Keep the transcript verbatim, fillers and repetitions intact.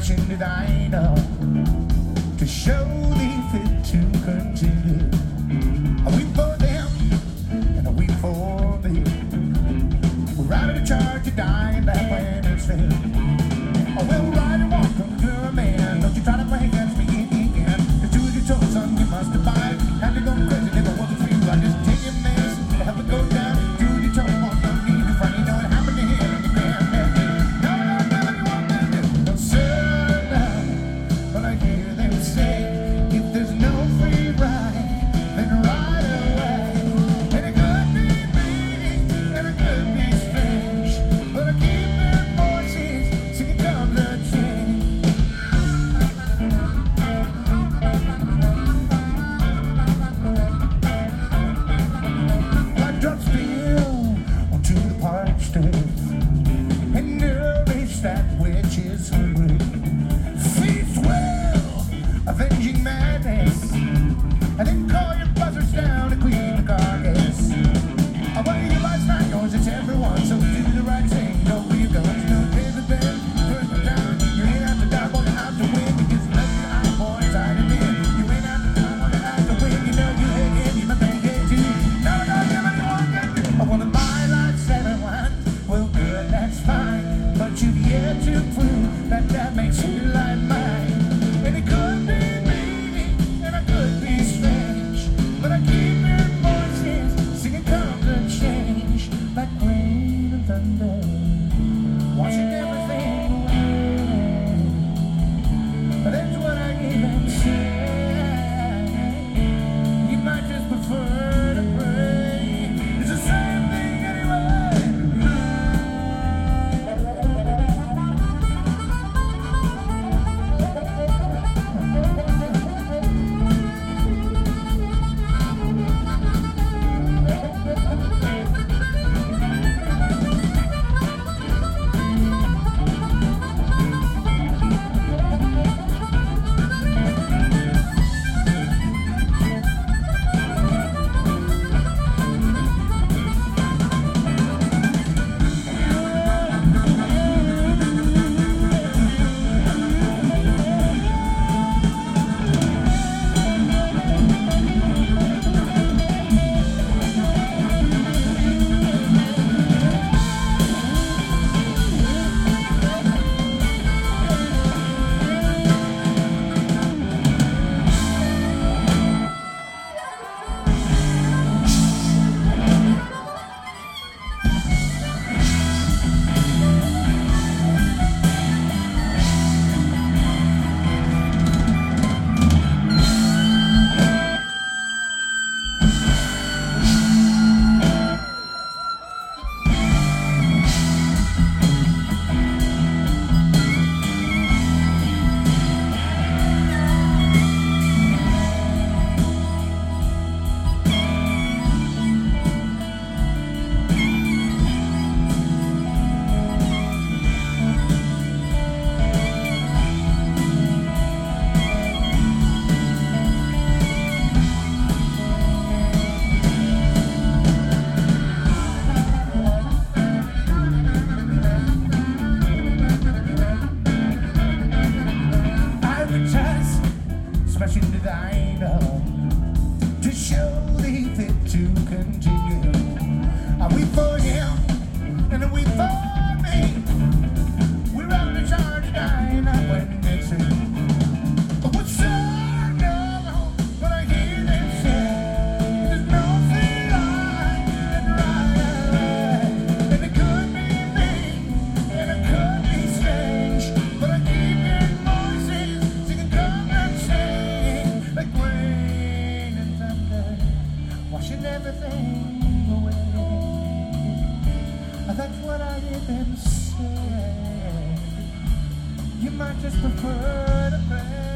smashing the diner to show they fit to continue. I weep for them and I weep for me. We're out of the charge to die in that planet's fate. I will ride and walk from to a man. Don't you try to play against me again. The two of you told son you must abide. Had to go crazy if it wasn't for you. I just take your mess to help it go down. Two of you told me one don't need to find. You know it happened to him and your granddad. No, no, no, you want me to do. No, sir, no. But I hear them say, if there's no free ride, then ride away. And it could be meaning, and it could be strange, but I keep their voices singing down the chain. Blood drops spill onto the parched earth, and nourish that which is hungry. Feast well, avenging madness, and then call your buzzards down to clean the carcass. I want your life's not yours, it's everyone, so do the right thing. Don't be your guns, don't pay the bill. Burn them down, you ain't have to die, but you have to win, because you left your eye boys hiding in. You ain't have to die, but you have to win, you know you hate him, you must be gay too. No, no, give anyone can do. I wanna buy like seven wine, well good, that's fine, but you've yet to prove that that makes you like mine. And it could be meaning, and it could be strange, but I keep your voices singing come the change, like rain and thunder, washing everything away. But that's what I even say. You might just prefer to pray. It's the same thing anyway. Smashing the diner to show they fit to continue. I weep for him and I weep for me. We're out of charge to die, not when it's in. But what's so no, but I hear them say, there's no free ride and ride away. And it could be me, and it could be strange, but I keep hearing voices singing come and change, like rain and thunder, washing everything away. That's what I hear them say. You might just prefer to pray.